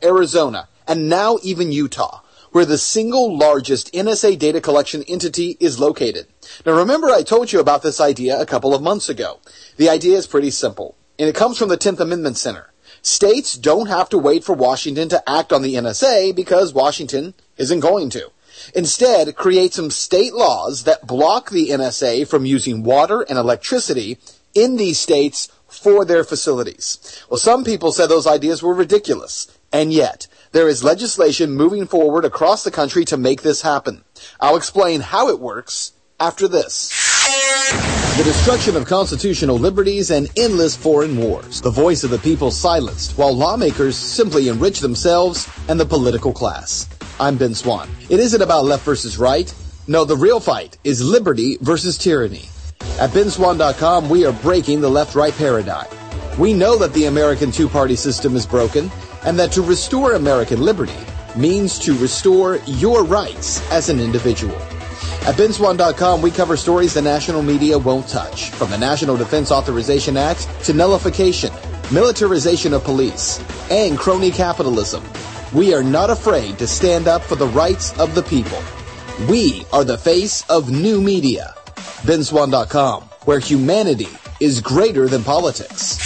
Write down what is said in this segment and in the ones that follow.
Arizona, and now even Utah, where the single largest NSA data collection entity is located. Now remember I told you about this idea a couple of months ago. The idea is pretty simple, and it comes from the 10th Amendment Center. States don't have to wait for Washington to act on the NSA because Washington isn't going to. Instead, create some state laws that block the NSA from using water and electricity in these states for their facilities. Well, some people said those ideas were ridiculous, and yet there is legislation moving forward across the country to make this happen. I'll explain how it works after this. The destruction of constitutional liberties and endless foreign wars. The voice of the people silenced, while lawmakers simply enrich themselves and the political class. I'm Ben Swann. It isn't about left versus right. No, the real fight is liberty versus tyranny. At benswann.com, we are breaking the left-right paradigm. We know that the American two-party system is broken, and that to restore American liberty means to restore your rights as an individual. At benswann.com, we cover stories the national media won't touch, from the National Defense Authorization Act to nullification, militarization of police, and crony capitalism. We are not afraid to stand up for the rights of the people. We are the face of new media. benswann.com, where humanity is greater than politics.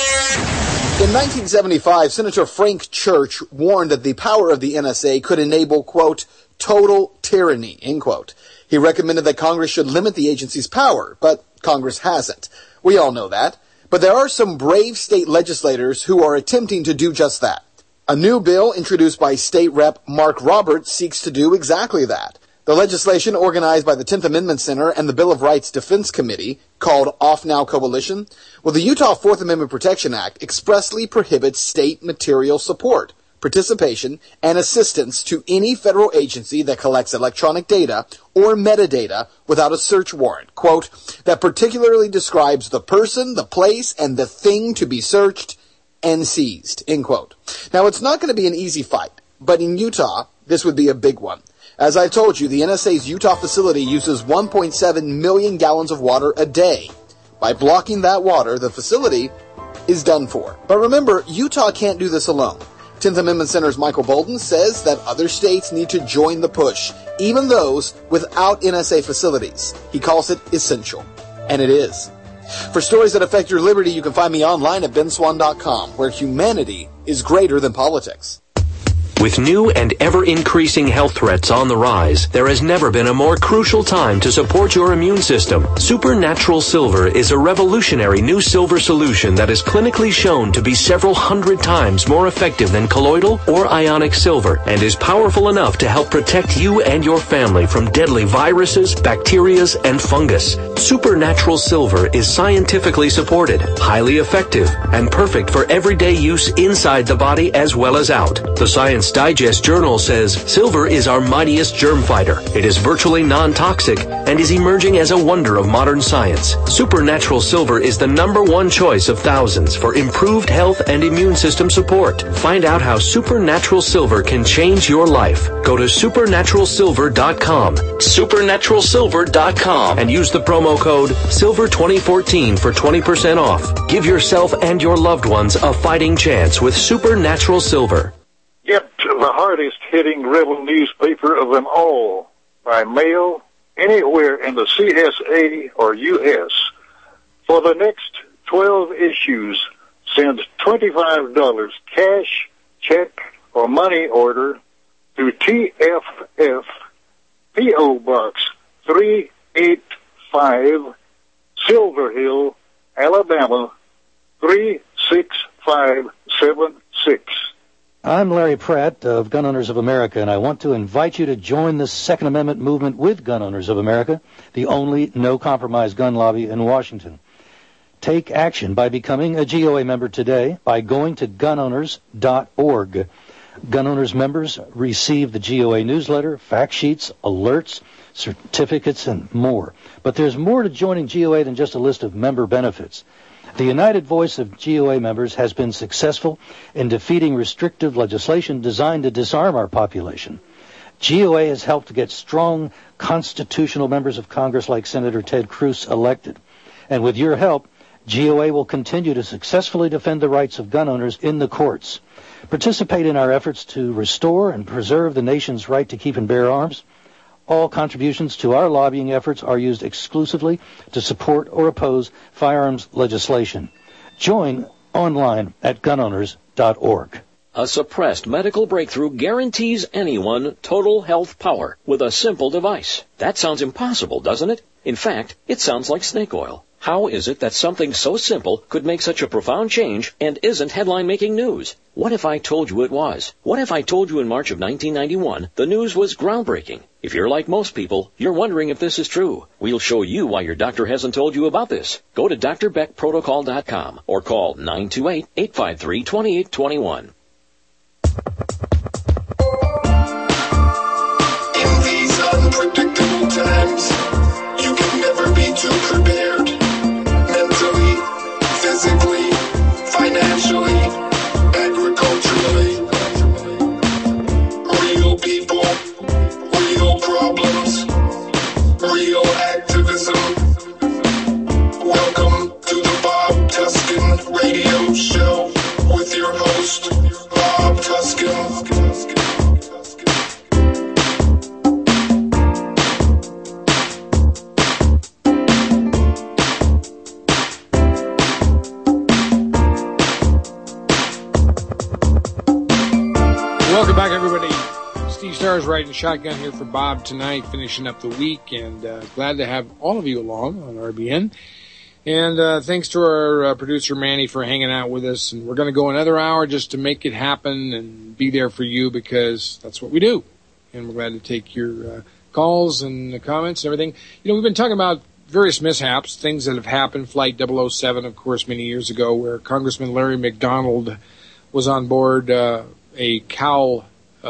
In 1975, Senator Frank Church warned that the power of the NSA could enable, quote, total tyranny, end quote. He recommended that Congress should limit the agency's power, but Congress hasn't. We all know that. But there are some brave state legislators who are attempting to do just that. A new bill introduced by State Rep. Mark Roberts seeks to do exactly that. The legislation, organized by the 10th Amendment Center and the Bill of Rights Defense Committee, called Off Now Coalition, well, the Utah Fourth Amendment Protection Act expressly prohibits state material support, participation, and assistance to any federal agency that collects electronic data or metadata without a search warrant, quote, that particularly describes the person, the place, and the thing to be searched and seized, end quote. Now, it's not going to be an easy fight, but in Utah, this would be a big one. As I told you, the NSA's Utah facility uses 1.7 million gallons of water a day. By blocking that water, the facility is done for. But remember, Utah can't do this alone. 10th Amendment Center's Michael Bolden says that other states need to join the push, even those without NSA facilities. He calls it essential. And it is. For stories that affect your liberty, you can find me online at benswann.com, where humanity is greater than politics. With new and ever-increasing health threats on the rise, there has never been a more crucial time to support your immune system. Supernatural Silver is a revolutionary new silver solution that is clinically shown to be several hundred times more effective than colloidal or ionic silver and is powerful enough to help protect you and your family from deadly viruses, bacteria, and fungus. Supernatural Silver is scientifically supported, highly effective, and perfect for everyday use inside the body as well as out. The Science Digest Journal says silver is our mightiest germ fighter. It is virtually non-toxic and is emerging as a wonder of modern science. Supernatural Silver is the #1 choice of thousands for improved health and immune system support. Find out how Supernatural Silver can change your life. Go to supernaturalsilver.com, supernaturalsilver.com, and use the promo code SILVER2014 for 20% off. Give yourself and your loved ones a fighting chance with Supernatural Silver. Get the hardest-hitting rebel newspaper of them all by mail anywhere in the CSA or U.S. For the next 12 issues, send $25 cash, check, or money order to TFF P.O. Box 385, Silver Hill, Alabama 36576. I'm Larry Pratt of Gun Owners of America, and I want to invite you to join the Second Amendment movement with Gun Owners of America, the only no-compromise gun lobby in Washington. Take action by becoming a GOA member today by going to gunowners.org. Gun Owners members receive the GOA newsletter, fact sheets, alerts, certificates, and more. But there's more to joining GOA than just a list of member benefits. The united voice of GOA members has been successful in defeating restrictive legislation designed to disarm our population. GOA has helped to get strong constitutional members of Congress like Senator Ted Cruz elected. And with your help, GOA will continue to successfully defend the rights of gun owners in the courts. Participate in our efforts to restore and preserve the nation's right to keep and bear arms. All contributions to our lobbying efforts are used exclusively to support or oppose firearms legislation. Join online at gunowners.org. A suppressed medical breakthrough guarantees anyone total health power with a simple device. That sounds impossible, doesn't it? In fact, it sounds like snake oil. How is it that something so simple could make such a profound change and isn't headline-making news? What if I told you it was? What if I told you in March of 1991 the news was groundbreaking? If you're like most people, you're wondering if this is true. We'll show you why your doctor hasn't told you about this. Go to drbeckprotocol.com or call 928-853-2821. In these unpredictable times, you can never be too prepared. Mentally, physically, financially, agriculturally. Real people, real problems, real activism. Welcome to the Bob Tuskin Radio Show with your host, Bob Tuskin. Welcome back, everybody. Steve Starr's riding shotgun here for Bob tonight, finishing up the week, and glad to have all of you along on RBN. And thanks to our producer, Manny, for hanging out with us. And we're going to go another hour just to make it happen and be there for you, because that's what we do. And we're glad to take your calls and comments and everything. You know, we've been talking about various mishaps, things that have happened. Flight 007, of course, many years ago, where Congressman Larry McDonald was on board a Cal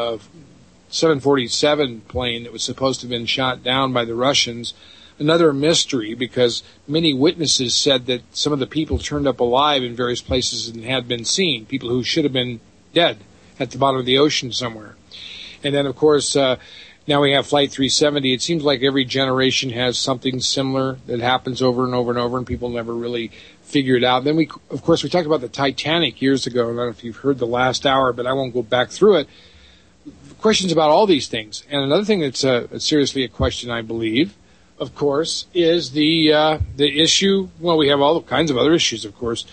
747 plane that was supposed to have been shot down by the Russians. Another mystery, because many witnesses said that some of the people turned up alive in various places and had been seen, people who should have been dead at the bottom of the ocean somewhere. And then, of course, now we have Flight 370. It seems like every generation has something similar that happens over and over and over, and people never really figure it out. Then we talked about the Titanic years ago. I don't know if you've heard the last hour, but I won't go back through it. Questions about all these things. And another thing that's seriously a question, I believe, of course, is the issue. Well, we have all kinds of other issues, of course.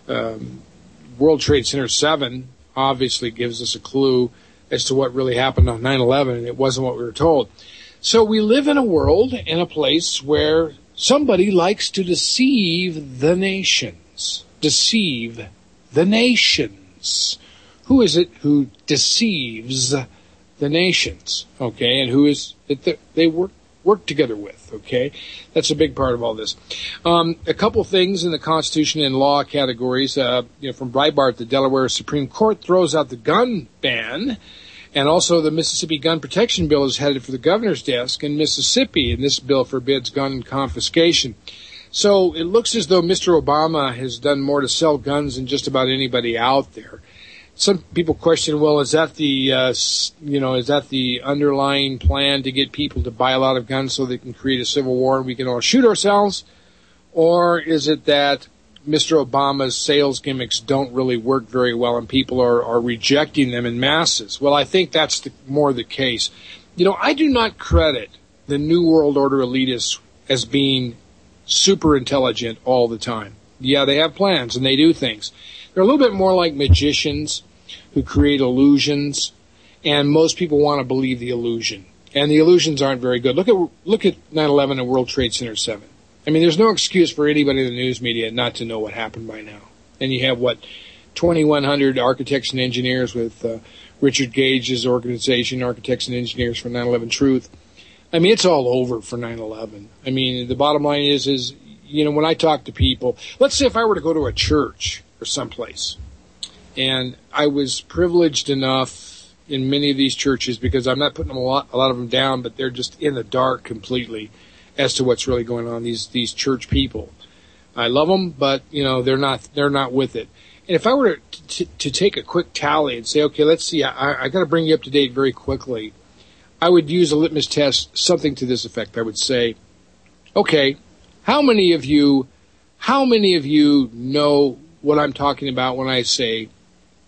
World Trade Center 7 obviously gives us a clue as to what really happened on 9/11, and it wasn't what we were told. So we live in a world, in a place where somebody likes to deceive the nations. Deceive the nations. Who is it who deceives the nations? Okay, and who is it that they work together with? Okay, that's a big part of all this. A couple things in the Constitution and law categories. From Breitbart, the Delaware Supreme Court throws out the gun ban. And also the Mississippi Gun Protection Bill is headed for the governor's desk in Mississippi, and this bill forbids gun confiscation. So it looks as though Mr. Obama has done more to sell guns than just about anybody out there. Some people question, well, is that the underlying plan to get people to buy a lot of guns so they can create a civil war and we can all shoot ourselves? Or is it that Mr. Obama's sales gimmicks don't really work very well and people are rejecting them in masses? Well, I think that's more the case. I do not credit the New World Order elitists as being super intelligent all the time. Yeah, they have plans and they do things. They're a little bit more like magicians who create illusions, and most people want to believe the illusion. And the illusions aren't very good. Look at 9/11 and World Trade Center 7. I mean, there's no excuse for anybody in the news media not to know what happened by now. And you have, 2,100 architects and engineers with Richard Gage's organization, Architects and Engineers for 9/11 Truth. I mean, it's all over for 9/11. I mean, the bottom line is when I talk to people, let's say if I were to go to a church or someplace, and I was privileged enough in many of these churches, because I'm not putting a lot of them down, but they're just in the dark completely as to what's really going on. These church people, I love them, but they're not with it. And if I were to take a quick tally and say, okay, let's see, I got to bring you up to date very quickly, I would use a litmus test, something to this effect. I would say, okay, how many of you know what I'm talking about when I say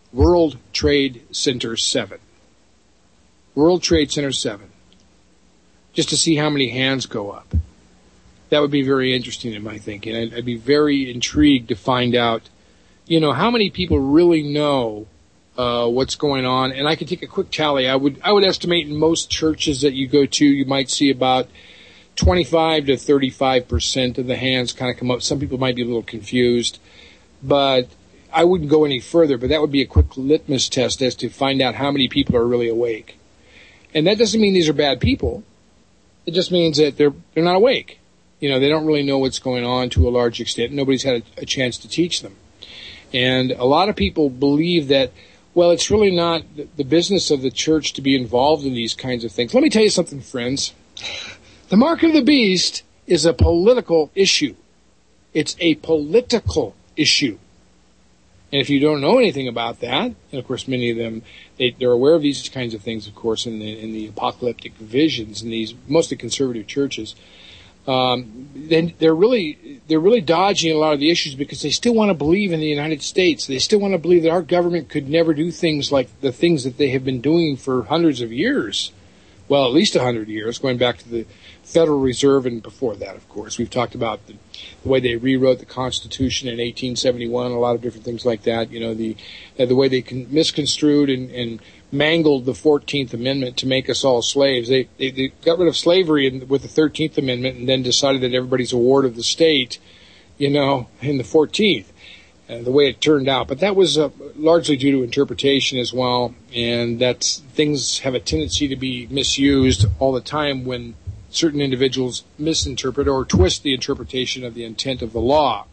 World Trade Center 7. World Trade Center 7. Just to see how many hands go up. That would be very interesting in my thinking. I'd be very intrigued to find out, how many people really know what's going on. And I could take a quick tally. I would estimate in most churches that you go to, you might see about 25 to 35% of the hands kind of come up. Some people might be a little confused, but I wouldn't go any further. But that would be a quick litmus test as to find out how many people are really awake. And that doesn't mean these are bad people. It just means that they're not awake. They don't really know what's going on to a large extent. Nobody's had a chance to teach them. And a lot of people believe that, well, it's really not the business of the church to be involved in these kinds of things. Let me tell you something, friends. The mark of the beast is a political issue. It's a political issue. And if you don't know anything about that, and of course many of them, they're aware of these kinds of things, of course, in the apocalyptic visions in these mostly conservative churches, then they're really dodging a lot of the issues because they still want to believe in the United States. They still want to believe that our government could never do things like the things that they have been doing for hundreds of years. Well, at least 100 years, going back to the Federal Reserve and before that, of course. We've talked about the way they rewrote the Constitution in 1871, a lot of different things like that. The way they misconstrued and mangled the 14th Amendment to make us all slaves. They got rid of slavery with the 13th Amendment and then decided that everybody's a ward of the state, in the 14th. The way it turned out. But that was largely due to interpretation as well, and things have a tendency to be misused all the time when certain individuals misinterpret or twist the interpretation of the intent of the law.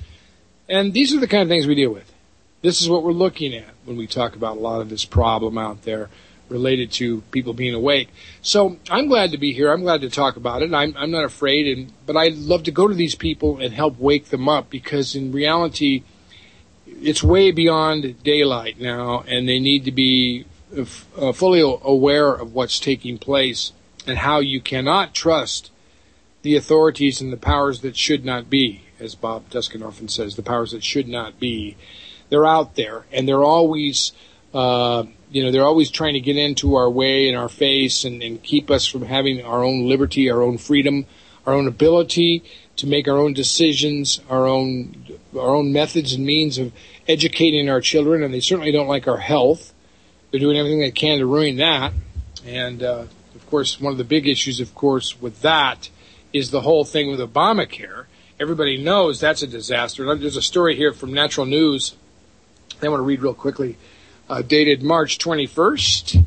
And these are the kind of things we deal with. This is what we're looking at when we talk about a lot of this problem out there related to people being awake. So I'm glad to be here. I'm glad to talk about it. I'm not afraid, but I'd love to go to these people and help wake them up because in reality, it's way beyond daylight now, and they need to be fully aware of what's taking place and how you cannot trust the authorities and the powers that should not be, as Bob Duskin often says, the powers that should not be. They're out there, and they're always, they're always trying to get into our way and our face and keep us from having our own liberty, our own freedom, our own ability to make our own decisions, our own methods and means of educating our children, and they certainly don't like our health. They're doing everything they can to ruin that. And, of course, one of the big issues, of course, with that is the whole thing with Obamacare. Everybody knows that's a disaster. There's a story here from Natural News I want to read real quickly, dated March 21st,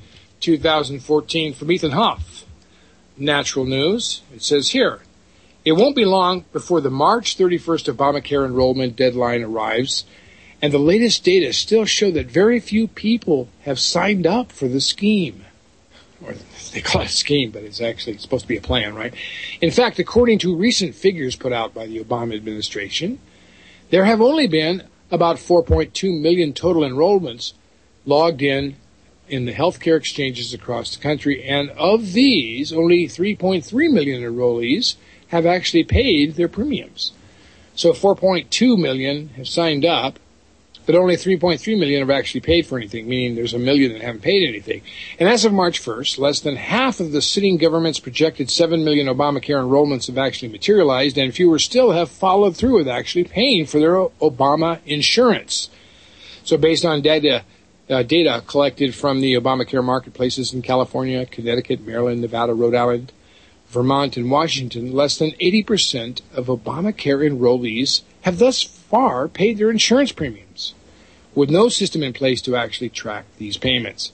2014, from Ethan Huff, Natural News. It says here, it won't be long before the March 31st Obamacare enrollment deadline arrives, and the latest data still show that very few people have signed up for the scheme. Or they call it a scheme, but it's actually supposed to be a plan, right? In fact, according to recent figures put out by the Obama administration, there have only been about 4.2 million total enrollments logged in the healthcare exchanges across the country, and of these, only 3.3 million enrollees have actually paid their premiums. So 4.2 million have signed up, but only 3.3 million have actually paid for anything, meaning there's 1 million that haven't paid anything. And as of March 1st, less than half of the sitting government's projected 7 million Obamacare enrollments have actually materialized, and fewer still have followed through with actually paying for their Obama insurance. So based on data collected from the Obamacare marketplaces in California, Connecticut, Maryland, Nevada, Rhode Island, Vermont, and Washington, less than 80% of Obamacare enrollees have thus far paid their insurance premiums, with no system in place to actually track these payments.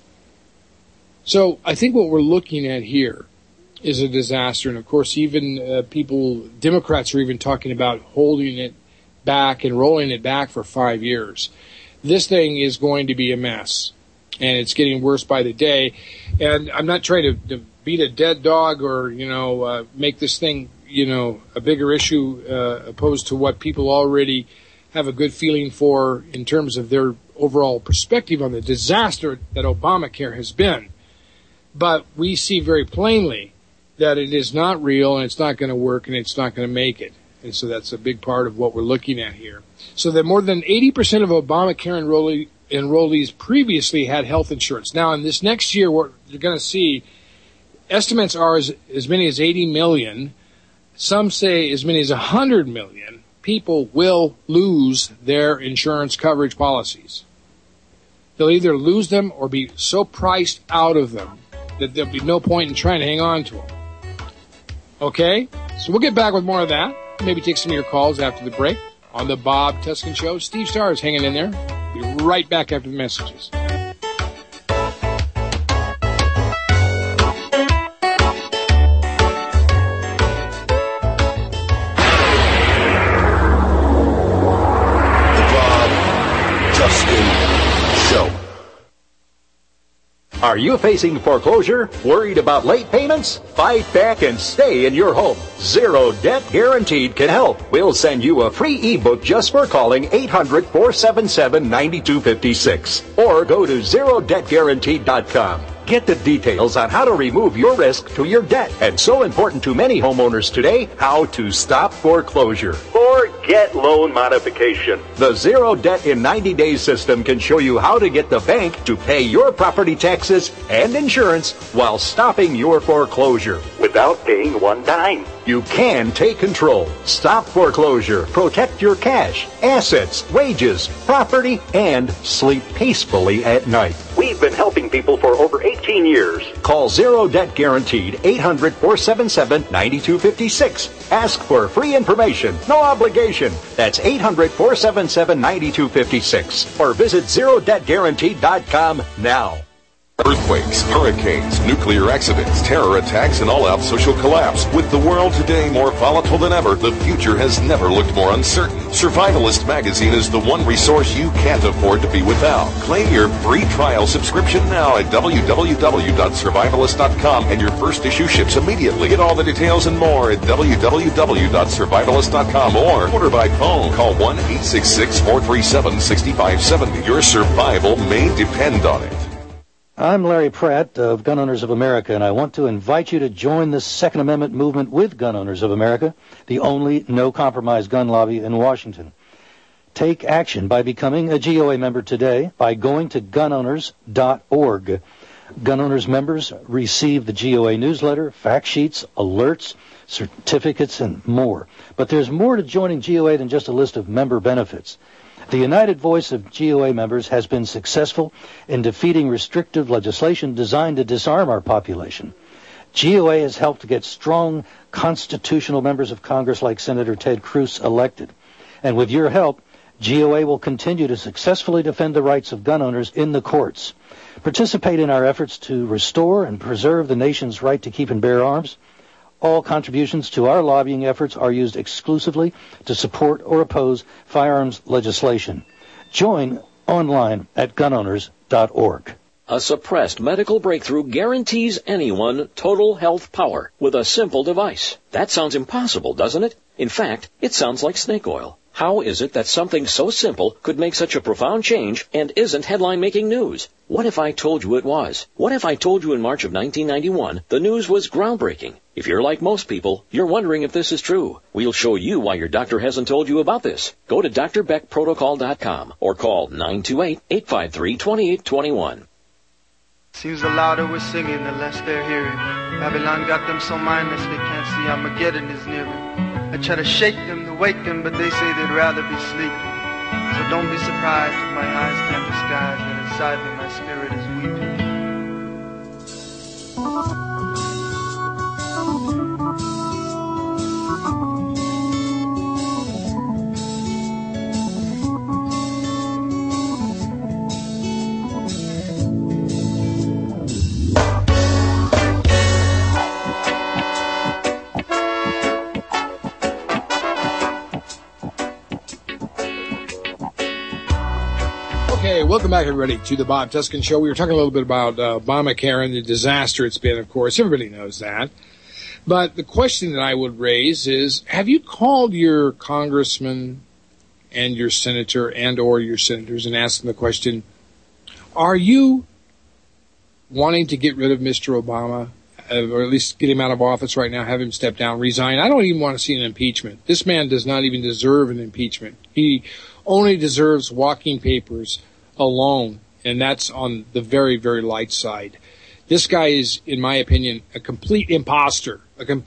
So I think what we're looking at here is a disaster. And of course, even Democrats are even talking about holding it back and rolling it back for 5 years. This thing is going to be a mess, and it's getting worse by the day. And I'm not trying to beat a dead dog or, make this thing, a bigger issue opposed to what people already have a good feeling for in terms of their overall perspective on the disaster that Obamacare has been. But we see very plainly that it is not real and it's not going to work and it's not going to make it. And so that's a big part of what we're looking at here. So that more than 80% of Obamacare enrollees previously had health insurance. Now, in this next year, what you're going to see, estimates are as many as 80 million. Some say as many as 100 million people will lose their insurance coverage policies. They'll either lose them or be so priced out of them that there'll be no point in trying to hang on to them. Okay? So we'll get back with more of that. Maybe take some of your calls after the break on the Bob Tuskin Show. Steve Starr is hanging in there. Be right back after the messages. Are you facing foreclosure? Worried about late payments? Fight back and stay in your home. Zero Debt Guaranteed can help. We'll send you a free ebook just for calling 800-477-9256. Or go to ZeroDebtGuaranteed.com. Get the details on how to remove your risk to your debt. And so important to many homeowners today, how to stop foreclosure or get loan modification. The Zero Debt in 90 Days system can show you how to get the bank to pay your property taxes and insurance while stopping your foreclosure without paying one dime. You can take control, stop foreclosure, protect your cash, assets, wages, property, and sleep peacefully at night. We've been helping people for over 18 years. Call Zero Debt Guaranteed, 800-477-9256. Ask for free information, no obligation. That's 800-477-9256. Or visit ZeroDebtGuaranteed.com now. Earthquakes, hurricanes, nuclear accidents, terror attacks, and all-out social collapse. With the world today more volatile than ever, the future has never looked more uncertain. Survivalist magazine is the one resource you can't afford to be without. Claim your free trial subscription now at www.survivalist.com, and your first issue ships immediately. Get all the details and more at www.survivalist.com or order by phone. Call 1-866-437-6570. Your survival may depend on it. I'm Larry Pratt of Gun Owners of America, and I want to invite you to join the Second Amendment movement with Gun Owners of America, the only no-compromise gun lobby in Washington. Take action by becoming a GOA member today by going to gunowners.org. Gun Owners members receive the GOA newsletter, fact sheets, alerts, certificates, and more. But there's more to joining GOA than just a list of member benefits. The united voice of GOA members has been successful in defeating restrictive legislation designed to disarm our population. GOA has helped to get strong constitutional members of Congress like Senator Ted Cruz elected. And with your help, GOA will continue to successfully defend the rights of gun owners in the courts. Participate in our efforts to restore and preserve the nation's right to keep and bear arms. All contributions to our lobbying efforts are used exclusively to support or oppose firearms legislation. Join online at gunowners.org. A suppressed medical breakthrough guarantees anyone total health power with a simple device. That sounds impossible, doesn't it? In fact, it sounds like snake oil. How is it that something so simple could make such a profound change and isn't headline-making news? What if I told you it was? What if I told you in March of 1991 the news was groundbreaking? If you're like most people, you're wondering if this is true. We'll show you why your doctor hasn't told you about this. Go to drbeckprotocol.com or call 928-853-2821. Seems the louder we're singing, the less they're hearing. Babylon got them so mindless they can't see Armageddon is nearing. I try to shake them, to wake them, but they say they'd rather be sleeping. So don't be surprised if my eyes can't disguise that inside me my spirit is weeping. Okay, welcome back, everybody, to the Bob Tuskin Show. We were talking a little bit about Obamacare and the disaster it's been, of course. Everybody knows that. But the question that I would raise is, have you called your congressman and your senator and or your senators and asked them the question, are you wanting to get rid of Mr. Obama, or at least get him out of office right now, have him step down, resign? I don't even want to see an impeachment. This man does not even deserve an impeachment. He only deserves walking papers alone, and that's on the very, very light side. This guy is, in my opinion, a complete imposter,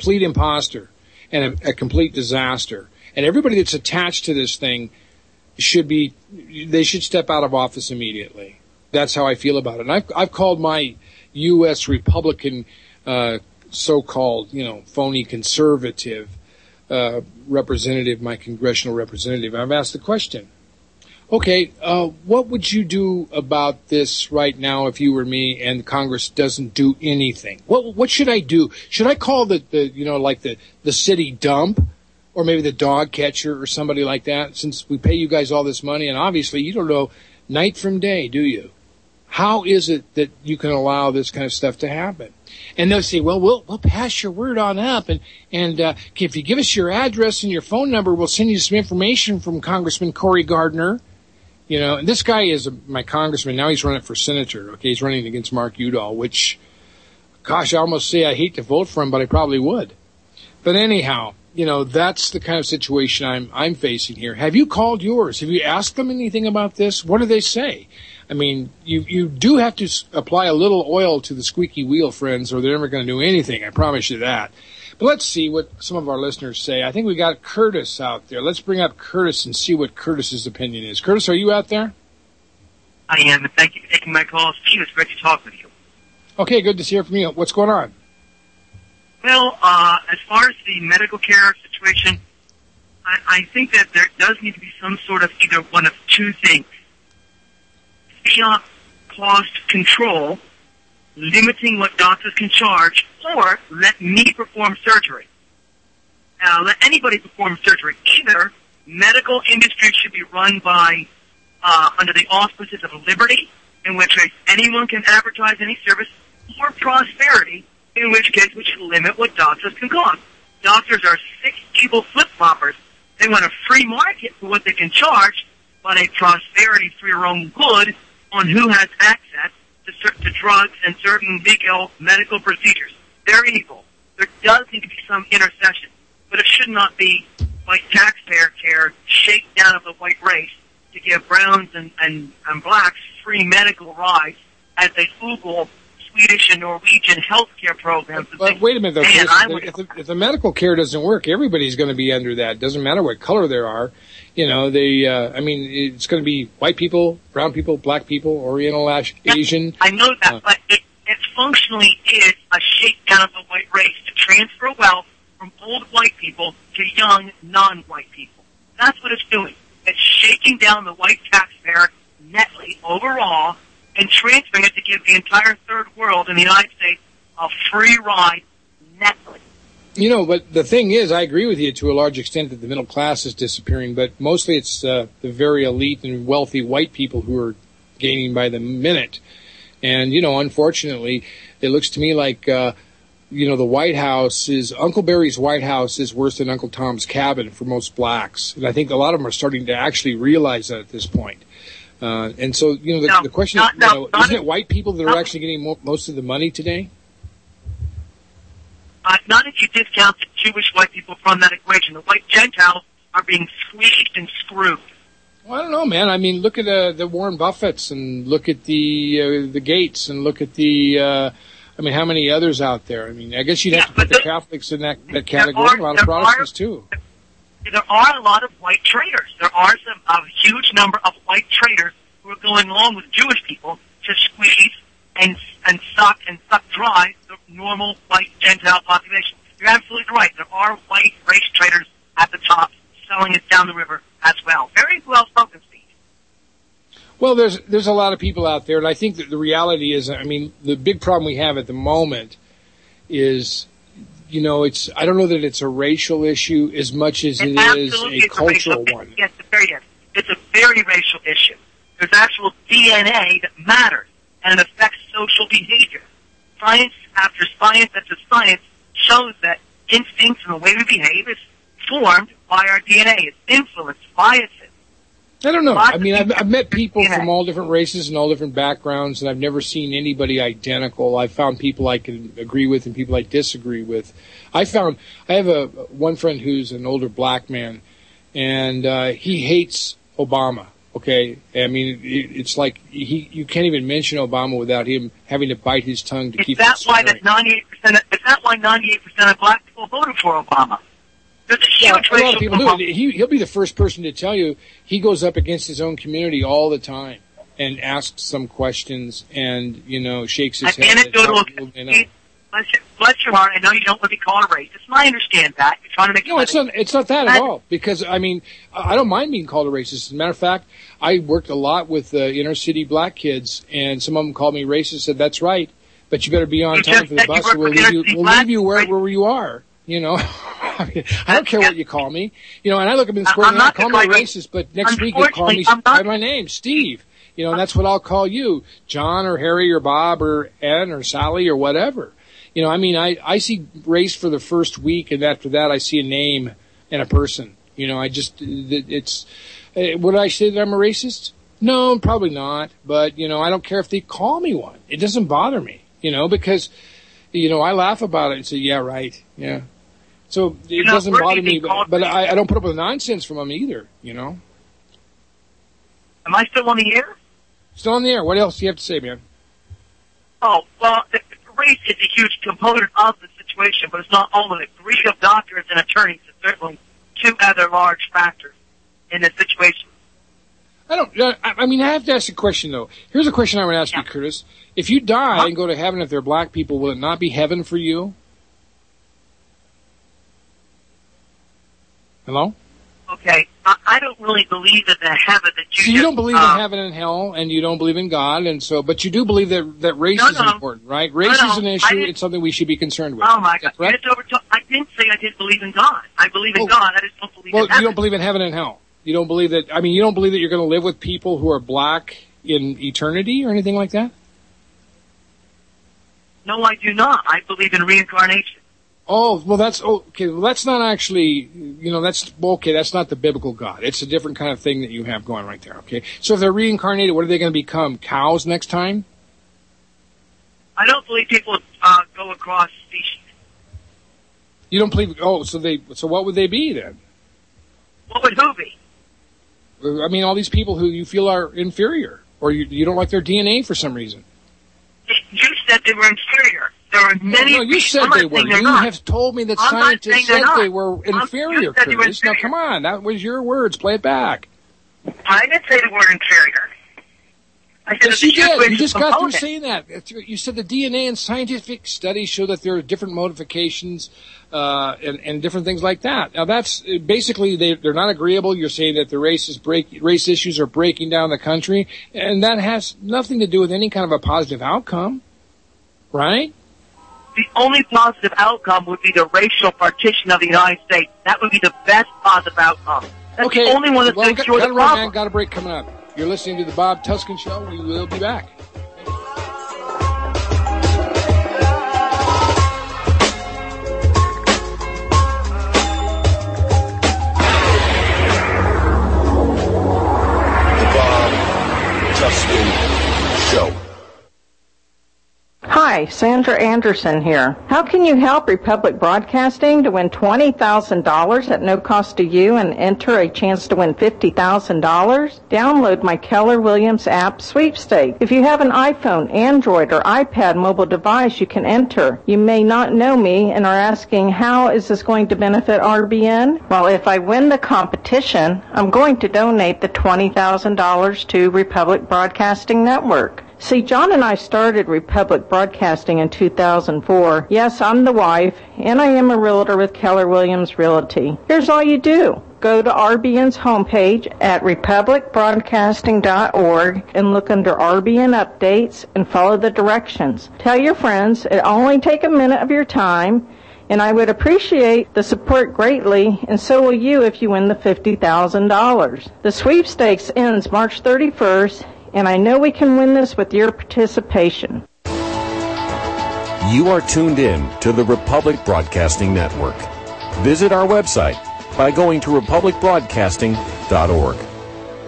and a complete disaster. And everybody that's attached to this thing they should step out of office immediately. That's how I feel about it. And I've called my U.S. Republican, so-called, phony conservative representative, my congressional representative. I've asked the question, okay, what would you do about this right now if you were me and Congress doesn't do anything? What should I do? Should I call the city dump, or maybe the dog catcher or somebody like that, since we pay you guys all this money, and obviously you don't know night from day, do you? How is it that you can allow this kind of stuff to happen? And they'll say, well, we'll pass your word on up, and if you give us your address and your phone number, we'll send you some information from Congressman Cory Gardner. And this guy is my congressman. Now he's running for senator. Okay, he's running against Mark Udall, which, gosh, I almost say I hate to vote for him, but I probably would. But anyhow, that's the kind of situation I'm facing here. Have you called yours? Have you asked them anything about this? What do they say? I mean, you do have to apply a little oil to the squeaky wheel, friends, or they're never going to do anything. I promise you that. But let's see what some of our listeners say. I think we got Curtis out there. Let's bring up Curtis and see what Curtis's opinion is. Curtis, are you out there? I am, and thank you for taking my call. Steve, it's great to talk with you. Okay, good to hear from you. What's going on? Well, as far as the medical care situation, I think that there does need to be some sort of either one of two things. Fiat cost control, limiting what doctors can charge, or let me perform surgery. Let anybody perform surgery. Either medical industry should be run by under the auspices of liberty, in which case anyone can advertise any service, or prosperity, in which case we should limit what doctors can cost. Doctors are sick, evil flip-floppers. They want a free market for what they can charge, but a prosperity for your own good on who has access to drugs and certain legal medical procedures. They're evil. There does need to be some intercession, but it should not be like taxpayer care shake down of the white race to give browns and blacks free medical rights as they Google Swedish and Norwegian healthcare programs. But wait a minute, though, if the medical care doesn't work, everybody's going to be under that. It doesn't matter what color they are. It's going to be white people, brown people, black people, Oriental, Asian. I know that, but it functionally is a shakedown of the white race to transfer wealth from old white people to young non-white people. That's what it's doing. It's shaking down the white taxpayer netly overall and transferring it to give the entire third world in the United States a free ride netly. But the thing is, I agree with you to a large extent that the middle class is disappearing, but mostly it's the very elite and wealthy white people who are gaining by the minute. And, unfortunately, it looks to me like, the White House Uncle Barry's White House is worse than Uncle Tom's Cabin for most blacks. And I think a lot of them are starting to actually realize that at this point. And so, the question is, isn't it white people that are actually getting most of the money today? Not if you discount the Jewish white people from that equation. The white Gentiles are being squeezed and screwed. Well, I don't know, man. I mean, look at the Warren Buffetts and look at the Gates and look at how many others out there? I mean, I guess you'd have to put the Catholics in that category. A lot of Protestants, too. There are a lot of white traders. There are a huge number of white traders who are going along with Jewish people to squeeze and suck dry the normal white Gentile population. You're absolutely right. There are white race traders at the top selling it down the river as well. Very well spoken, Steve. Well, there's a lot of people out there, and I think that the reality is, the big problem we have at the moment is, I don't know that it's a racial issue as much as it is a cultural one. Yes, it's a very racial issue. There's actual DNA that matters, and it affects social behavior. Science after science after science shows that instincts and the way we behave is formed by our DNA. It's influenced by it. I don't know. I've met people from all different races and all different backgrounds, and I've never seen anybody identical. I've found people I can agree with and people I disagree with. I have one friend who's an older black man, and he hates Obama. Okay, I mean, it's like you can't even mention Obama without him having to bite his tongue to keep. That's why that 98%. Is that why 98% of black people voted for Obama? There's a huge a lot of people do. component. He'll be the first person to tell you he goes up against his own community all the time and asks some questions and shakes his head. Anecdotal. Bless your heart. I know you don't want to be called a racist, and I understand that. You're trying to make it's not that at all. Because I mean, I don't mind being called a racist. As a matter of fact, I worked a lot with inner city black kids, and some of them called me racist. Said that's right, but you better be on time for the bus, or we'll leave you wherever you are. I don't care what you call me. And I look at them in the square and I call me a racist, but next week you call me by my name, Steve. And that's what I'll call you, John or Harry or Bob or Ann or Sally or whatever. I mean, I see race for the first week, and after that I see a name and a person. Would I say that I'm a racist? No, probably not. But, I don't care if they call me one. It doesn't bother me, because, I laugh about it and say, yeah, right, yeah. So it doesn't bother me, but I don't put up with nonsense from them either, Am I still on the air? Still on the air. What else do you have to say, man? Oh, well, race is a huge component of the situation, but it's not all of it. Greed of doctors and attorneys is certainly two other large factors in this situation. I have to ask a question, though. Here's a question I would ask you, Curtis. If you die and go to heaven, if they're black people, will it not be heaven for you? Hello? Okay, I don't really believe in the heaven that you. So you don't believe in heaven and hell, and you don't believe in God, and so, but you do believe that race is important, right? Race is an issue. It's something we should be concerned with. Oh my God! I didn't say I didn't believe in God. I believe in God. I just don't believe in heaven. You don't believe in heaven and hell. You don't believe that. I mean, you don't believe that you're going to live with people who are black in eternity or anything like that. No, I do not. I believe in reincarnation. Oh, well, that's okay. Well, that's not actually, that's okay. That's not the biblical God. It's a different kind of thing that you have going right there. Okay. So if they're reincarnated, what are they going to become? Cows next time? I don't believe people go across species. You don't believe? Oh, so what would they be then? What would who be? I mean, all these people who you feel are inferior, or you don't like their DNA for some reason. You said they were inferior. There are many. No, you said they were. You have told me that scientists said they were inferior, Curtis. Now, come on. That was your words. Play it back. I didn't say the word inferior. I said yes, you did. You just got through saying that. You said the DNA and scientific studies show that there are different modifications and different things like that. Now, that's basically they're not agreeable. You're saying that the race issues are breaking down the country, and that has nothing to do with any kind of a positive outcome, right? The only positive outcome would be the racial partition of the United States. That would be the best positive outcome. That's the only one that's going to cure the problem. Got a break coming up. You're listening to the Bob Tuskin Show. We will be back. The Bob Tuskin Show. Hi, Sandra Anderson here. How can you help Republic Broadcasting to win $20,000 at no cost to you and enter a chance to win $50,000? Download my Keller Williams app sweepstake. If you have an iPhone, Android, or iPad mobile device, you can enter. You may not know me and are asking, how is this going to benefit RBN? Well, if I win the competition, I'm going to donate the $20,000 to Republic Broadcasting Network. See, John and I started Republic Broadcasting in 2004. Yes, I'm the wife, and I am a realtor with Keller Williams Realty. Here's all you do. Go to RBN's homepage at republicbroadcasting.org and look under RBN Updates and follow the directions. Tell your friends it only take a minute of your time, and I would appreciate the support greatly, and so will you if you win the $50,000. The sweepstakes ends March 31st, and I know we can win this with your participation. You are tuned in to the Republic Broadcasting Network. Visit our website by going to republicbroadcasting.org.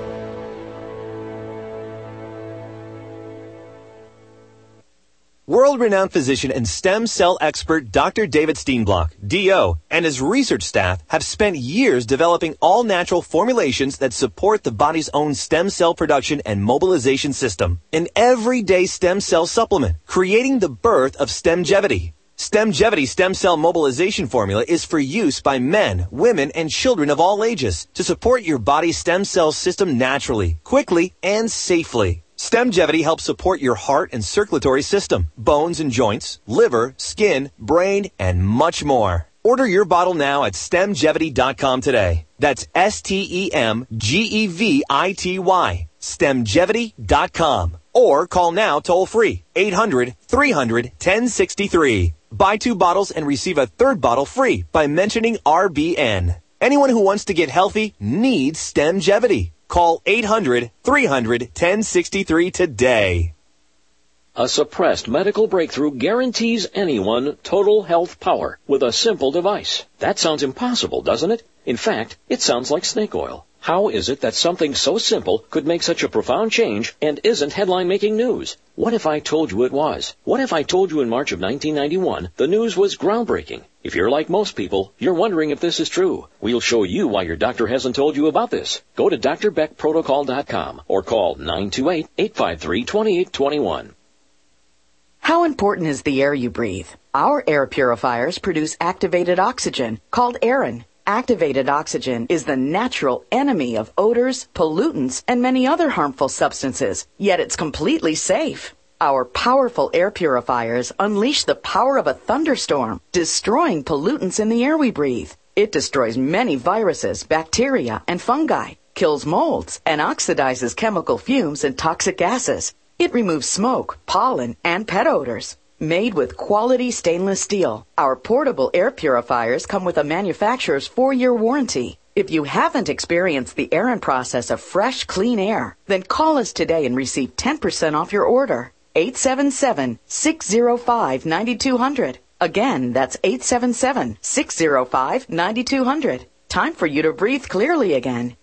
World World-renowned physician and stem cell expert Dr. David Steenblock, DO, and his research staff have spent years developing all-natural formulations that support the body's own stem cell production and mobilization system. An everyday stem cell supplement, creating the birth of Stemgevity. Stemgevity stem cell mobilization formula is for use by men, women, and children of all ages to support your body's stem cell system naturally, quickly, and safely. Stemgevity helps support your heart and circulatory system, bones and joints, liver, skin, brain, and much more. Order your bottle now at stemgevity.com today. That's STEMGEVITY. Stemgevity.com. Or call now toll free, 800-300-1063. Buy 2 bottles and receive a 3rd bottle free by mentioning RBN. Anyone who wants to get healthy needs Stemgevity. Call 800-300-1063 today. A suppressed medical breakthrough guarantees anyone total health power with a simple device. That sounds impossible, doesn't it? In fact, it sounds like snake oil. How is it that something so simple could make such a profound change and isn't headline-making news? What if I told you it was? What if I told you in March of 1991 the news was groundbreaking? If you're like most people, you're wondering if this is true. We'll show you why your doctor hasn't told you about this. Go to drbeckprotocol.com or call 928-853-2821. How important is the air you breathe? Our air purifiers produce activated oxygen, called Aerin. Activated oxygen is the natural enemy of odors, pollutants, and many other harmful substances, yet it's completely safe. Our powerful air purifiers unleash the power of a thunderstorm, destroying pollutants in the air we breathe. It destroys many viruses, bacteria, and fungi, kills molds, and oxidizes chemical fumes and toxic gases. It removes smoke, pollen, and pet odors. Made with quality stainless steel, our portable air purifiers come with a manufacturer's 4-year warranty. If you haven't experienced the Aerin process of fresh, clean air, then call us today and receive 10% off your order. 877-605-9200. Again, that's 877-605-9200. Time for you to breathe clearly again.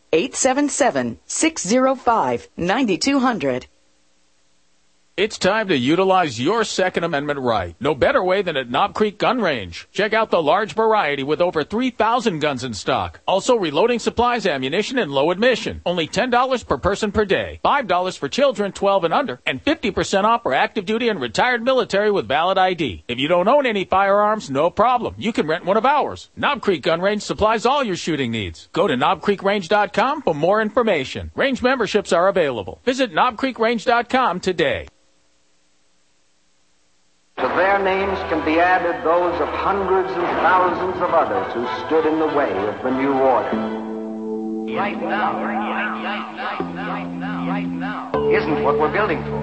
877-605-9200. It's time to utilize your Second Amendment right. No better way than at Knob Creek Gun Range. Check out the large variety with over 3,000 guns in stock. Also reloading supplies, ammunition, and low admission. Only $10 per person per day. $5 for children 12 and under. And 50% off for active duty and retired military with valid ID. If you don't own any firearms, no problem. You can rent one of ours. Knob Creek Gun Range supplies all your shooting needs. Go to knobcreekrange.com for more information. Range memberships are available. Visit knobcreekrange.com today. To their names can be added those of hundreds and thousands of others who stood in the way of the new order. Right now isn't what we're building for.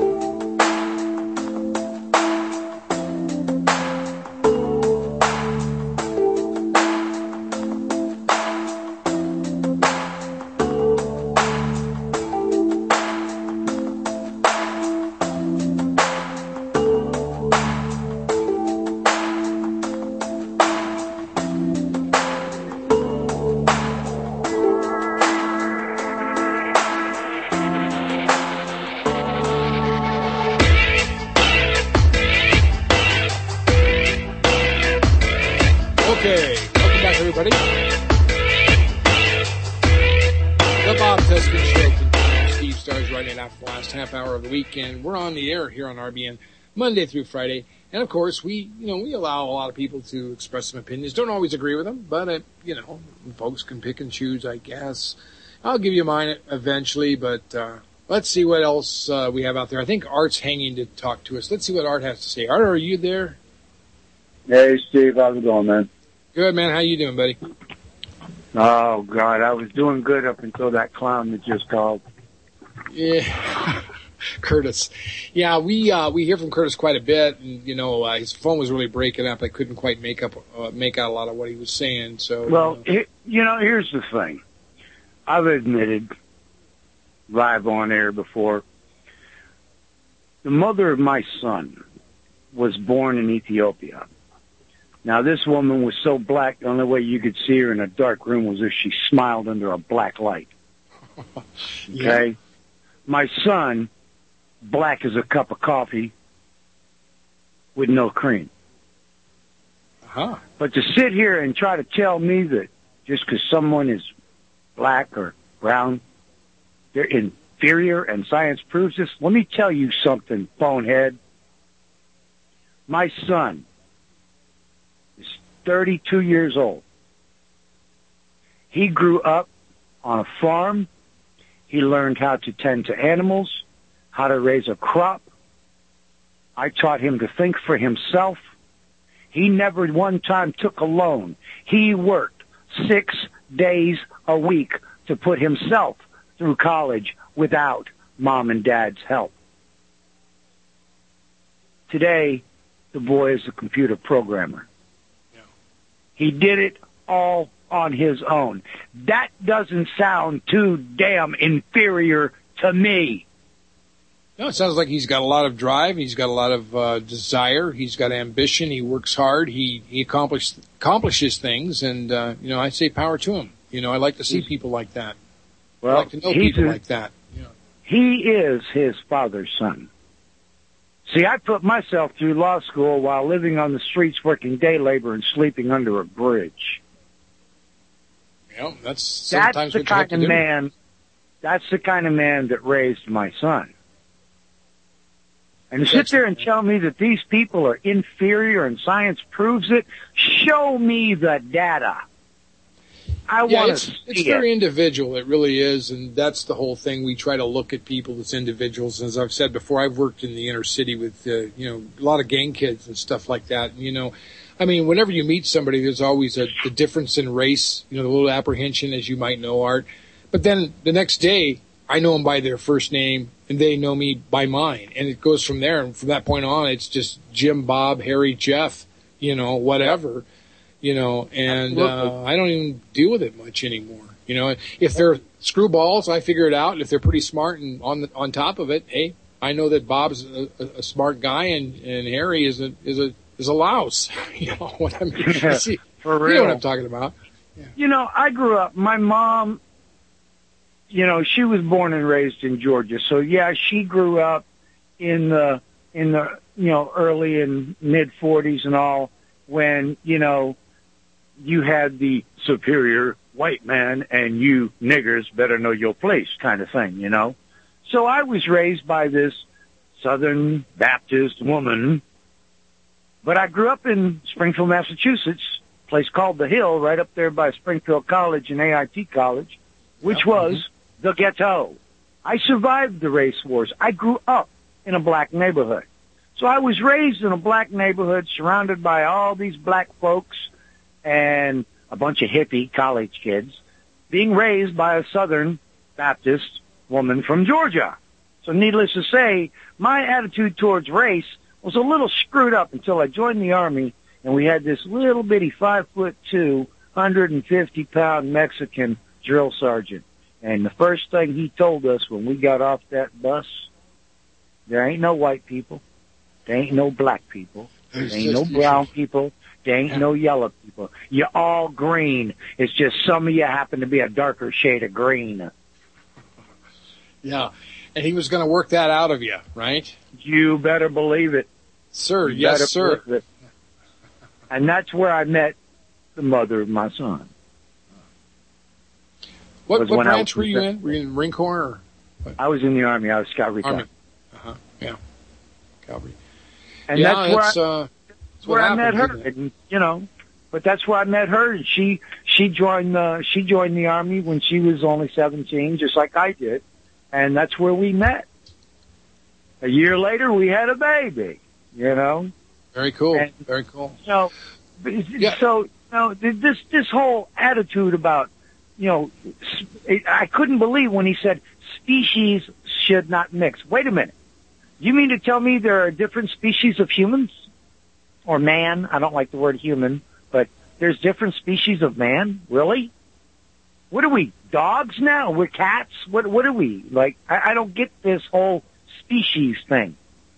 Weekend. We're on the air here on RBN Monday through Friday, and of course we allow a lot of people to express some opinions. Don't always agree with them, but folks can pick and choose, I guess. I'll give you mine eventually, but let's see what else we have out there. I think Art's hanging to talk to us. Let's see what Art has to say. Art, are you there? Hey, Steve, how's it going, man? Good, man. How you doing, buddy? Oh God, I was doing good up until that clown that just called. Yeah. Curtis. Yeah, we hear from Curtis quite a bit, and his phone was really breaking up. I couldn't quite make out a lot of what he was saying. So, well, here's the thing. I've admitted live on air before. The mother of my son was born in Ethiopia. Now, this woman was so black, the only way you could see her in a dark room was if she smiled under a black light. Okay? Yeah. My son, black as a cup of coffee, with no cream. Uh-huh. But to sit here and try to tell me that just because someone is black or brown, they're inferior and science proves this, let me tell you something, bonehead. My son is 32 years old. He grew up on a farm. He learned how to tend to animals, how to raise a crop. I taught him to think for himself. He never one time took a loan. He worked 6 days a week to put himself through college without mom and dad's help. Today, the boy is a computer programmer. Yeah. He did it all on his own. That doesn't sound too damn inferior to me. No, it sounds like he's got a lot of drive. He's got a lot of desire. He's got ambition. He works hard. He accomplishes things, and I say power to him. I like to see people like that. Well, I like to know people like that. Yeah. He is his father's son. See, I put myself through law school while living on the streets, working day labor, and sleeping under a bridge. Yeah, that's sometimes the kind of man. That's the kind of man that raised my son. And to sit there and tell me that these people are inferior and science proves it, show me the data. I want to see it's very individual. It really is, and that's the whole thing. We try to look at people as individuals. As I've said before, I've worked in the inner city with a lot of gang kids and stuff like that. Whenever you meet somebody, there's always the difference in race. The little apprehension, as you might know, Art. But then the next day, I know them by their first name, and they know me by mine, and it goes from there. And from that point on, it's just Jim, Bob, Harry, Jeff, whatever. And I don't even deal with it much anymore. If they're screwballs, I figure it out. If they're pretty smart and on top of it, hey, I know that Bob's a smart guy and Harry is a louse. What I mean? See, for real. You know what I'm talking about. Yeah. I grew up. My mom, she was born and raised in Georgia, so yeah, she grew up in the early and mid 40s and all when you had the superior white man and you niggers better know your place kind of thing, So I was raised by this Southern Baptist woman, but I grew up in Springfield, Massachusetts, a place called The Hill, right up there by Springfield College and AIT College, which was the ghetto. I survived the race wars. I grew up in a black neighborhood. So I was raised in a black neighborhood surrounded by all these black folks and a bunch of hippie college kids being raised by a Southern Baptist woman from Georgia. So needless to say, my attitude towards race was a little screwed up until I joined the Army and we had this little bitty 5'2", 150-pound Mexican drill sergeant. And the first thing he told us when we got off that bus, there ain't no white people, there ain't no black people, there ain't no brown people, there ain't no yellow people. You're all green. It's just some of you happen to be a darker shade of green. Yeah, and he was going to work that out of you, right? You better believe it. Sir, yes, sir. And that's where I met the mother of my son. What branch were you in? Were you in Marine Corps? Or what? I was in the Army. I was Scout Recon. Army. Yeah. Cavalry. And that's where I met her. And, but that's where I met her. And she joined the Army when she was only 17, just like I did. And that's where we met. A year later, we had a baby. Very cool. And, very cool. So this whole attitude about, I couldn't believe when he said species should not mix. Wait a minute. You mean to tell me there are different species of humans? Or man? I don't like the word human, but there's different species of man? Really? What are we, dogs now? We're cats? What are we? Like, I don't get this whole species thing.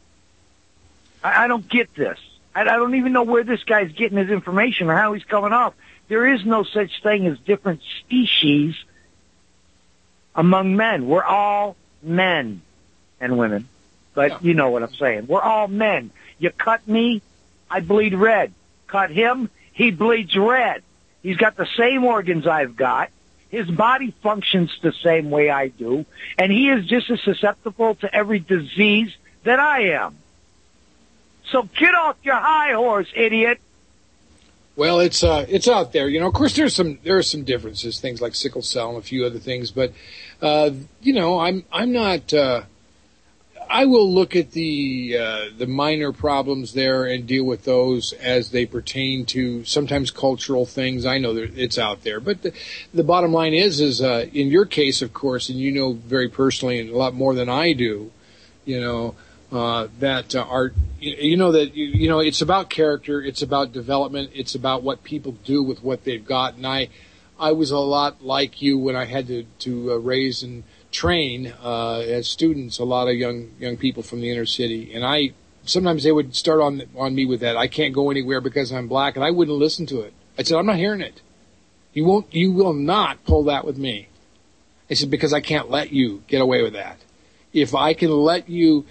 I don't get this. I don't even know where this guy's getting his information or how he's coming off. There is no such thing as different species among men. We're all men and women. but you know what I'm saying. We're all men. You cut me, I bleed red. Cut him, he bleeds red. He's got the same organs I've got. His body functions the same way I do, and he is just as susceptible to every disease that I am. So get off your high horse, idiot. Well, it's out there. You know, of course, there are some differences, things like sickle cell and a few other things, but you know, I'm not. I will look at the minor problems there and deal with those as they pertain to sometimes cultural things. I know that it's out there, but the bottom line is in your case, of course, and you know very personally and a lot more than I do, you know, that art, you know, that you know it's about character, it's about development, it's about what people do with what they've got. And I was a lot like you when I had to raise and train as students a lot of young people from the inner city, and sometimes they would start on me with that. I can't go anywhere because I'm black, and I wouldn't listen to it. I said, I'm not hearing it. You will not pull that with me. I said, because I can't let you get away with that. If I can let you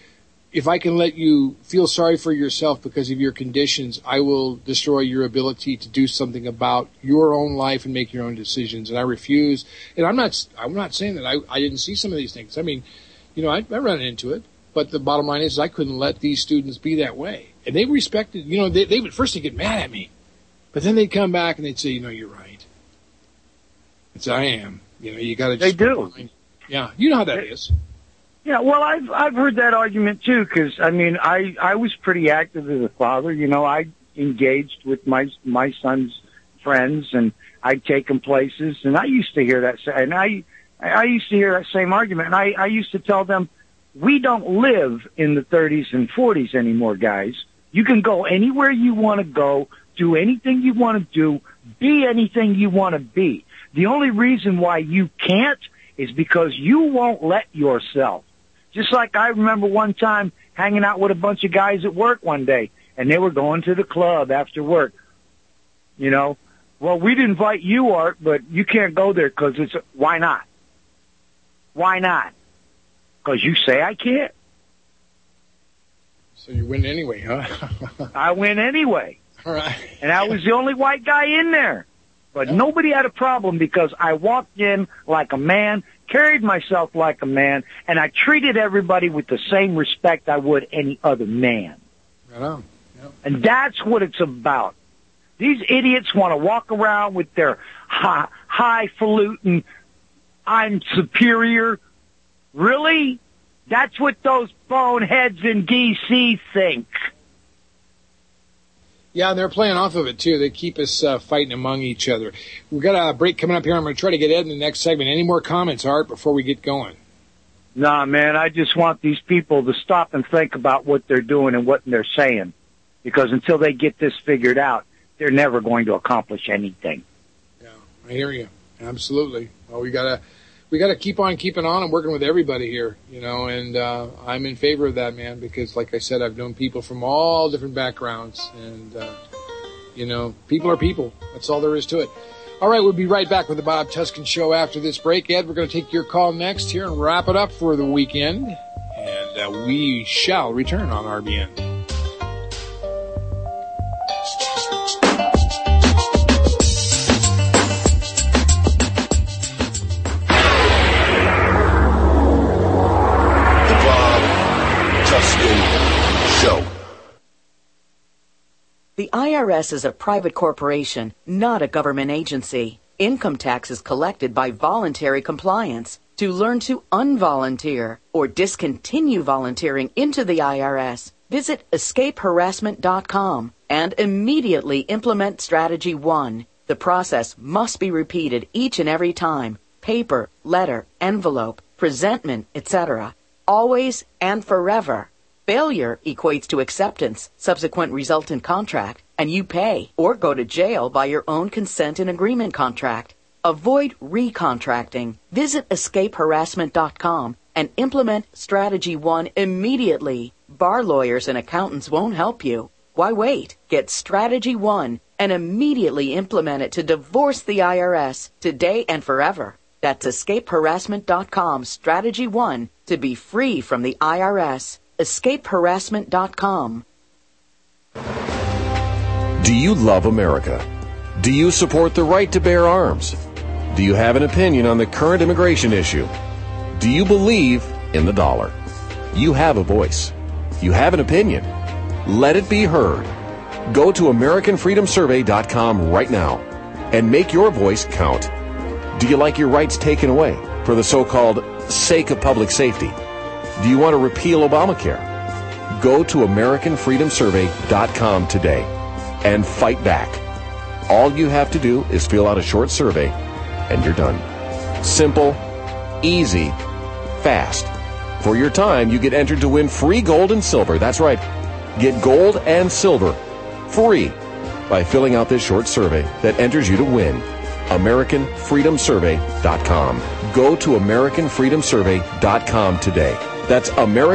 feel sorry for yourself because of your conditions, I will destroy your ability to do something about your own life and make your own decisions. And I refuse. And I'm not saying that I didn't see some of these things. I mean, you know, I run into it. But the bottom line is I couldn't let these students be that way. And they respected, you know, they would first get mad at me. But then they'd come back and they'd say, you know, you're right. It's I am. You know, you got to just. They do. Yeah, you know how that is. Yeah, well, I've heard that argument too, because I mean, I was pretty active as a father. You know, I engaged with my son's friends, and I'd take them places, and I used to hear that, and I used to hear that same argument, and I used to tell them, we don't live in the 30s and 40s anymore, guys. You can go anywhere you want to go, do anything you want to do, be anything you want to be. The only reason why you can't is because you won't let yourself. Just like I remember one time hanging out with a bunch of guys at work one day, and they were going to the club after work. You know, well, we'd invite you, Art, but you can't go there because why not? Why not? Because you say I can't. So you win anyway, huh? I win anyway. All right. And I was the only white guy in there. But nobody had a problem because I walked in like a man, carried myself like a man, and I treated everybody with the same respect I would any other man. Right on. Yep. And that's what it's about. These idiots want to walk around with their highfalutin, I'm superior. Really? That's what those boneheads in D.C. think. Yeah, and they're playing off of it, too. They keep us fighting among each other. We've got a break coming up here. I'm going to try to get Ed in the next segment. Any more comments, Art, before we get going? Nah, man, I just want these people to stop and think about what they're doing and what they're saying. Because until they get this figured out, they're never going to accomplish anything. Yeah, I hear you. Absolutely. Well, we got to keep on keeping on and working with everybody here, you know, and I'm in favor of that, man, because like I said, I've known people from all different backgrounds, and, you know, people are people. That's all there is to it. All right, we'll be right back with the Bob Tuskin Show after this break. Ed, we're going to take your call next here and wrap it up for the weekend, and we shall return on RBN. The IRS is a private corporation, not a government agency. Income tax is collected by voluntary compliance. To learn to unvolunteer or discontinue volunteering into the IRS, visit escapeharassment.com and immediately implement Strategy 1. The process must be repeated each and every time. Paper, letter, envelope, presentment, etc. Always and forever. Failure equates to acceptance, subsequent resultant contract, and you pay or go to jail by your own consent and agreement contract. Avoid recontracting. Visit escapeharassment.com and implement Strategy 1 immediately. Bar lawyers and accountants won't help you. Why wait? Get Strategy 1 and immediately implement it to divorce the IRS today and forever. That's escapeharassment.com, Strategy 1, to be free from the IRS. EscapeHarassment.com. Do you love America? Do you support the right to bear arms? Do you have an opinion on the current immigration issue? Do you believe in the dollar? You have a voice. You have an opinion. Let it be heard. Go to AmericanFreedomSurvey.com right now and make your voice count. Do you like your rights taken away for the so-called sake of public safety? Do you want to repeal Obamacare? Go to AmericanFreedomSurvey.com today and fight back. All you have to do is fill out a short survey and you're done. Simple, easy, fast. For your time, you get entered to win free gold and silver. That's right. Get gold and silver free by filling out this short survey that enters you to win. AmericanFreedomSurvey.com. Go to AmericanFreedomSurvey.com today. That's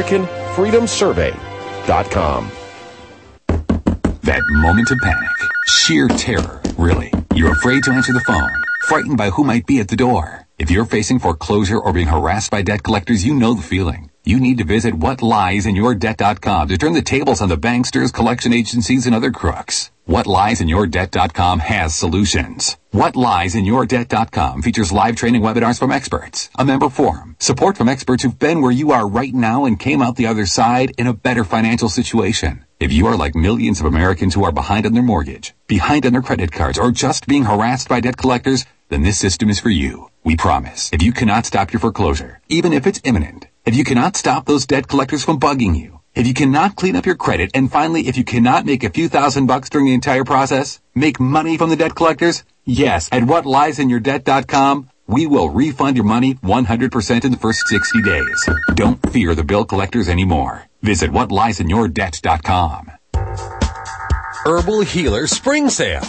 AmericanFreedomSurvey.com. That moment of panic. Sheer terror, really. You're afraid to answer the phone. Frightened by who might be at the door. If you're facing foreclosure or being harassed by debt collectors, you know the feeling. You need to visit whatliesInYourDebt.com to turn the tables on the banksters, collection agencies, and other crooks. WhatLiesInYourDebt.com has solutions. WhatLiesInYourDebt.com features live training webinars from experts, a member forum, support from experts who've been where you are right now and came out the other side in a better financial situation. If you are like millions of Americans who are behind on their mortgage, behind on their credit cards, or just being harassed by debt collectors, then this system is for you. We promise. If you cannot stop your foreclosure, even if it's imminent, if you cannot stop those debt collectors from bugging you, if you cannot clean up your credit, and finally, if you cannot make a few $1,000s during the entire process, make money from the debt collectors, yes, at WhatLiesInYourDebt.com, we will refund your money 100% in the first 60 days. Don't fear the bill collectors anymore. Visit WhatLiesInYourDebt.com. Herbal Healer Spring Sale.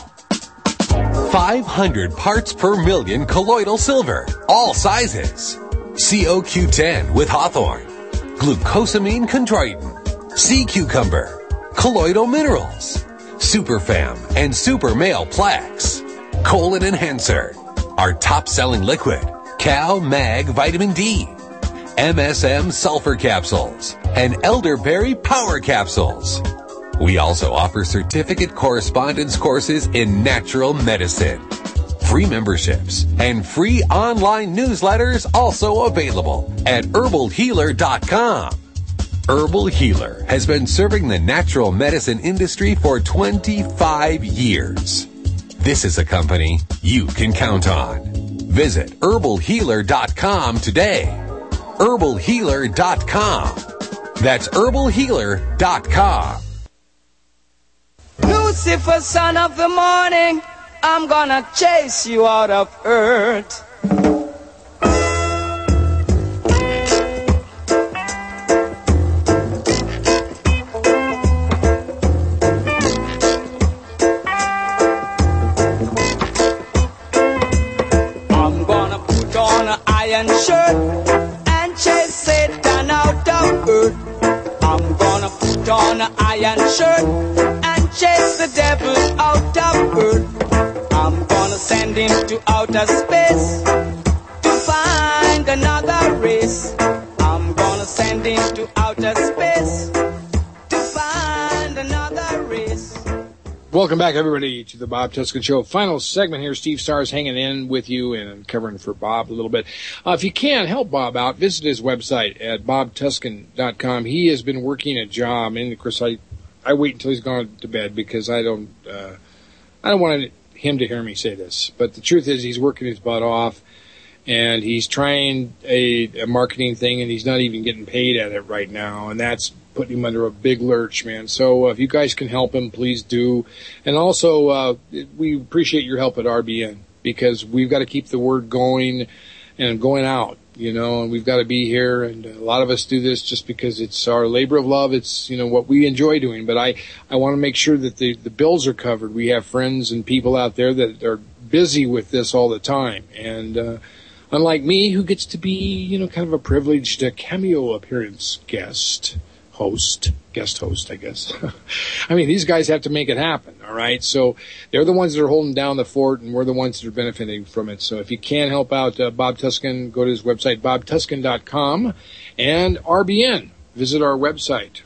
500 parts per million colloidal silver, all sizes. COQ10 with hawthorn, glucosamine chondroitin, sea cucumber, colloidal minerals, superfam and super male plaques, colon enhancer, our top-selling liquid, Cal Mag Vitamin D, MSM sulfur capsules, and elderberry power capsules. We also offer certificate correspondence courses in natural medicine. Free memberships and free online newsletters also available at herbalhealer.com. Herbal Healer has been serving the natural medicine industry for 25 years. This is a company you can count on. Visit herbalhealer.com today. herbalhealer.com. That's herbalhealer.com. Lucifer, son of the morning, I'm gonna chase you out of earth. I'm gonna put on an iron shirt and chase Satan out of earth. I'm gonna put on an iron shirt and chase the devil out of earth. I'm gonna send him to outer space to find another race. I'm gonna send him to outer space to find another race. Welcome back, everybody, to the Bob Tuskin Show. Final segment here. Steve Starr's hanging in with you and covering for Bob a little bit. If you can help Bob out, visit his website at bobtuskin.com. He has been working a job, and of course, I wait until he's gone to bed because I don't want him to hear me say this. But the truth is, he's working his butt off, and he's trying a marketing thing, and he's not even getting paid at it right now, and that's putting him under a big lurch, man. So if you guys can help him, please do. And also, we appreciate your help at RBN because we've got to keep the word going and going out, you know, and we've got to be here. And a lot of us do this just because it's our labor of love. It's, you know, what we enjoy doing. But I want to make sure that the bills are covered. We have friends and people out there that are busy with this all the time. And unlike me, who gets to be, you know, kind of a privileged cameo appearance guest host, I guess. I mean, these guys have to make it happen, all right? So they're the ones that are holding down the fort, and we're the ones that are benefiting from it. So if you can help out Bob Tuskin, go to his website, bobtuskin.com, and RBN. visit our website,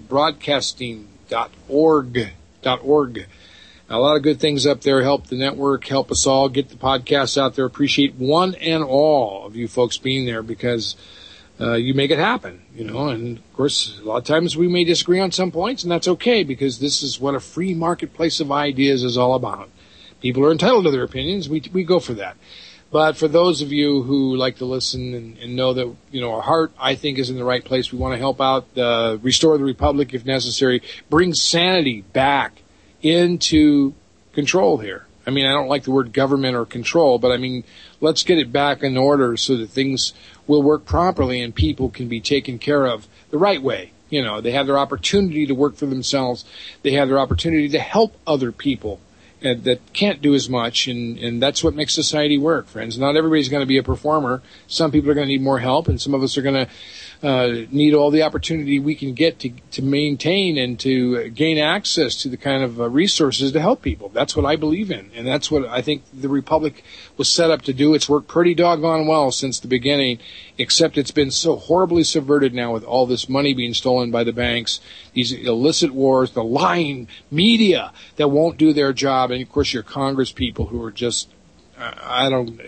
republicbroadcasting.org. A lot of good things up there. Help the network, help us all get the podcasts out there. Appreciate one and all of you folks being there because you make it happen, and of course, a lot of times we may disagree on some points, and that's okay because this is what a free marketplace of ideas is all about. People are entitled to their opinions. We go for that. But for those of you who like to listen and know that, our heart, I think, is in the right place, we want to help out, restore the republic if necessary, bring sanity back into control here. I mean, I don't like the word government or control, but I mean, let's get it back in order so that things will work properly and people can be taken care of the right way. They have their opportunity to work for themselves. They have their opportunity to help other people that can't do as much, and that's what makes society work, friends. Not everybody's going to be a performer. Some people are going to need more help, and some of us are going to need all the opportunity we can get to maintain and to gain access to the kind of resources to help people. That's what I believe in, and that's what I think the Republic was set up to do. It's worked pretty doggone well since the beginning, except it's been so horribly subverted now with all this money being stolen by the banks, these illicit wars, the lying media that won't do their job, and of course your Congress people who are just, I don't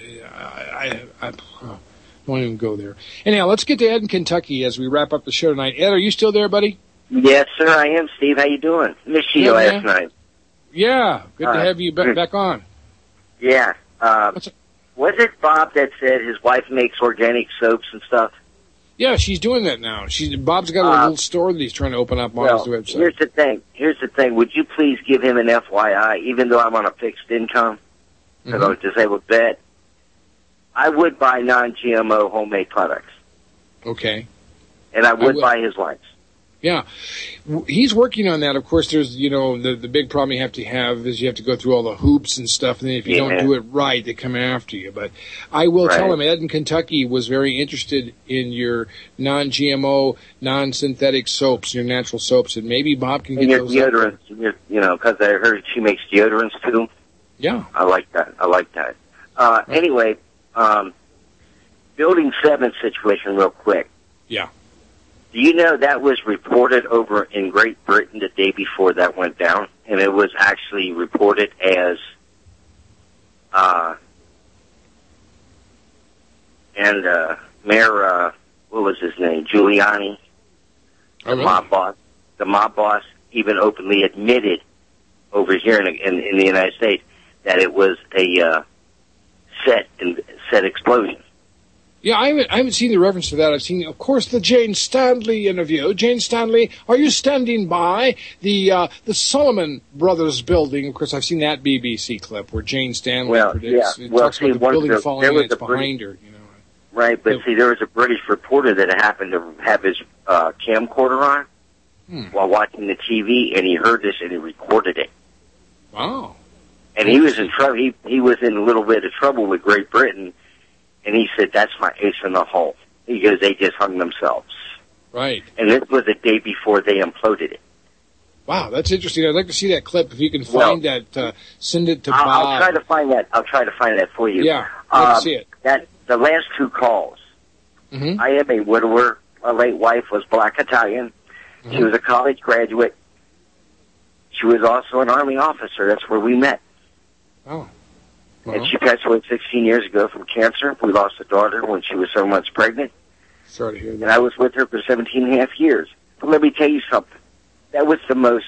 even go there. Anyhow, let's get to Ed in Kentucky as we wrap up the show tonight. Ed, are you still there, buddy? Yes, sir, I am, Steve. How you doing? Missed you last night. Yeah, good to have you back on. Yeah. Was it Bob that said his wife makes organic soaps and stuff? Yeah, she's doing that now. Bob's got a little store that he's trying to open up on his website. Here's the thing. Would you please give him an FYI, even though I'm on a fixed income, because I'm a disabled vet? I would buy non-GMO homemade products. Okay. And I would buy his wines. Yeah. He's working on that. Of course, there's, the big problem you have is you have to go through all the hoops and stuff, and then if you don't do it right, they come after you. But I will tell him, Ed in Kentucky was very interested in your non-GMO, non-synthetic soaps, your natural soaps, and maybe Bob can get those. Deodorants, because I heard she makes deodorants too. Yeah. I like that. Anyway, Building 7 situation real quick. Yeah. Do you know that was reported over in Great Britain the day before that went down? And it was actually reported as, Mayor, what was his name? Giuliani. The mob boss even openly admitted over here in the United States that it was a, set explosion. Yeah, I haven't seen the reference to that. I've seen, of course, the Jane Stanley interview. Jane Stanley, are you standing by the Solomon Brothers building? Of course, I've seen that BBC clip where Jane Stanley predicts. Yeah. Talks about the building falling and it's behind her. Right, but see, there was a British reporter that happened to have his camcorder on while watching the TV, and he heard this and he recorded it. Wow. And he was in trouble. He was in a little bit of trouble with Great Britain. And he said, that's my ace in the hole. Because they just hung themselves. Right. And this was the day before they imploded it. Wow, that's interesting. I'd like to see that clip. If you can find that, send it to Bob. I'll try to find that. I'll try to find that for you. Yeah, I'd like to see it. The last two calls. Mm-hmm. I am a widower. My late wife was black Italian. Mm-hmm. She was a college graduate. She was also an Army officer. That's where we met. Oh. And she passed away 16 years ago from cancer. We lost a daughter when she was 7 months pregnant. Sorry to hear that. And I was with her for 17 and a half years. But let me tell you something. That was the most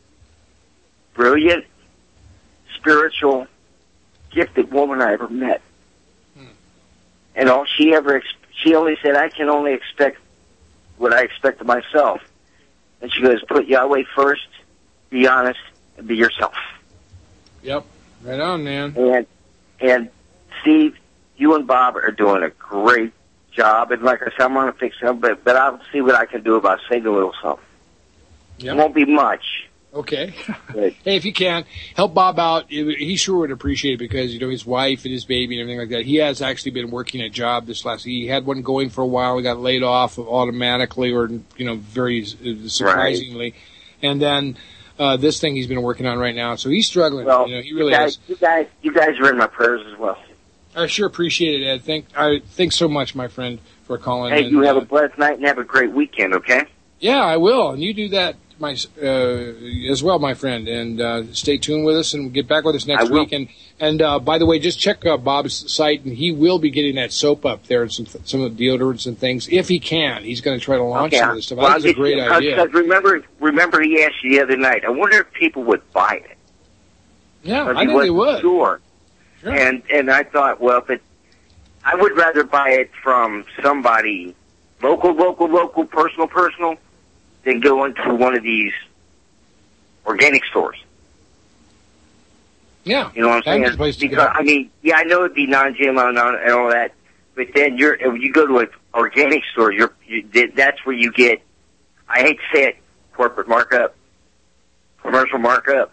brilliant, spiritual, gifted woman I ever met. And all she only said, I can only expect what I expect of myself. And she goes, put Yahweh first, be honest, and be yourself. Yep. Right on, man. And Steve, you and Bob are doing a great job. And like I said, I'm going to fix them, but I'll see what I can do about saving a little something. Yep. It won't be much. Okay. Hey, if you can, help Bob out. He sure would appreciate it because, his wife and his baby and everything like that. He has actually been working a job he had one going for a while. He got laid off automatically or, very surprisingly. Right. And then, this thing he's been working on right now. So he's struggling. Well, he really is. You guys are in my prayers as well. I sure appreciate it, Ed. Thanks so much, my friend, for calling. Hey, you have a blessed night and have a great weekend, okay? Yeah, I will. And you do that as well, my friend. And stay tuned with us and get back with us next week. And by the way, just check Bob's site, and he will be getting that soap up there and some of the deodorants and things if he can. He's going to try to launch some of this stuff. I think it's a great idea. Because remember, he asked you the other night. I wonder if people would buy it. Yeah, I think they would. Sure. And I thought, well, I would rather buy it from somebody local, personal, than go into one of these organic stores. Yeah. You know what I'm saying? Because, I mean, yeah, I know it'd be non-GMO and all that, but then if you go to an organic store, that's where you get, I hate to say it, corporate markup, commercial markup.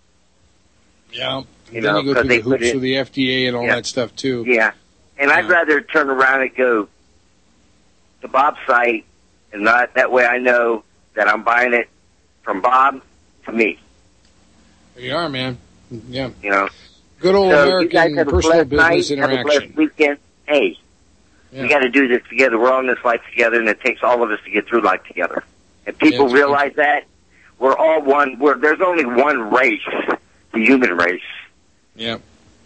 Yeah. You go through the hoops of the FDA and all that stuff, too. Yeah. And I'd rather turn around and go to Bob's site, and that way I know that I'm buying it from Bob to me. There you are, man. Yeah. You know. Good old American personal business interaction. Have a blessed weekend. Hey, we got to do this together. We're all in this life together, and it takes all of us to get through life together. If people realize that, we're all one. There's only one race, the human race. Yeah.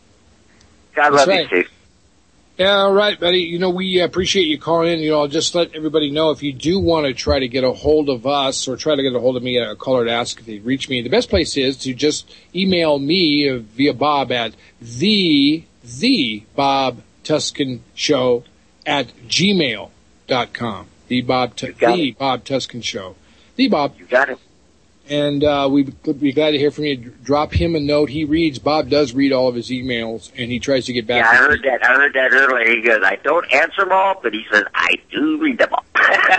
God love you, Steve. Yeah, all right, buddy. You know, we appreciate you calling in. You know, I'll just let everybody know if you do want to try to get a hold of us or try to get a hold of me, a caller to ask if they reach me. The best place is to just email me via Bob at the Bob Tuscan Show at gmail.com. The Bob Tuscan Show. The Bob. You got it. And we'd be glad to hear from you. Drop him a note. He reads. Bob does read all of his emails, and he tries to get back. Yeah, I heard that earlier. He goes, I don't answer them all, but he says, I do read them all.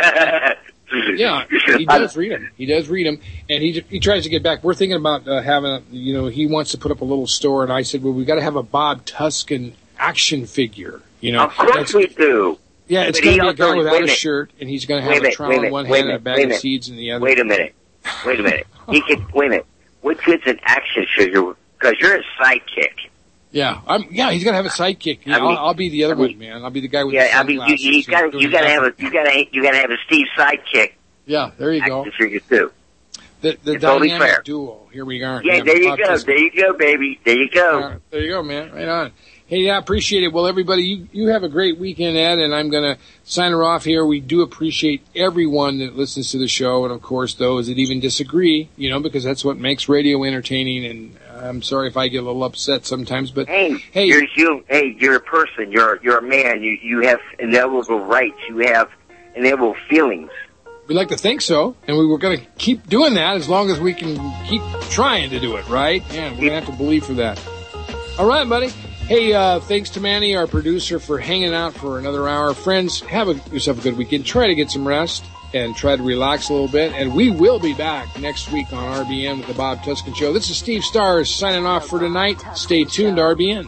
Yeah, he does read them. He does read them, and he tries to get back. We're thinking about having, he wants to put up a little store, and I said, well, we've got to have a Bob Tuscan action figure. Of course we do. Yeah, it's going to be a guy without a shirt, and he's going to have a trowel in one hand and a bag of seeds in the other. Wait a minute. He can win it. Which is an action figure? Because you're a sidekick. Yeah, he's gonna have a sidekick. I'll be the other one, man. I'll be the guy with the sunglasses. you gotta have a Steve sidekick. Yeah, there you go. Action figure too. The dynamic duo. Here we are. Yeah, there you go. There you go, baby. There you go. There you go, man. Right on. Hey, I appreciate it. Well, everybody, you have a great weekend, Ed, and I'm going to sign her off here. We do appreciate everyone that listens to the show, and, of course, those that even disagree, because that's what makes radio entertaining, and I'm sorry if I get a little upset sometimes, but hey, you're a person. You're a man. You have inalienable rights. You have inalienable feelings. We'd like to think so, and we were going to keep doing that as long as we can keep trying to do it, right? Yeah, we're going to have to believe for that. All right, buddy. Hey, thanks to Manny, our producer, for hanging out for another hour. Friends, have yourself a good weekend. Try to get some rest and try to relax a little bit. And we will be back next week on RBN with the Bob Tuscan Show. This is Steve Stars signing off for tonight. Stay tuned to RBN.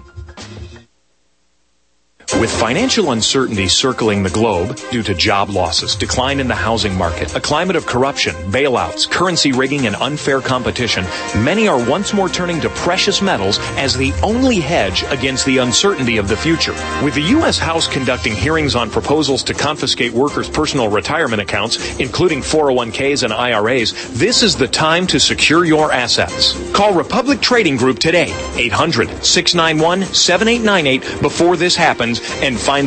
With financial uncertainty circling the globe due to job losses, decline in the housing market, a climate of corruption, bailouts, currency rigging, and unfair competition, many are once more turning to precious metals as the only hedge against the uncertainty of the future. With the U.S. House conducting hearings on proposals to confiscate workers' personal retirement accounts, including 401ks and IRAs, this is the time to secure your assets. Call Republic Trading Group today, 800-691-7898 before this happens, and find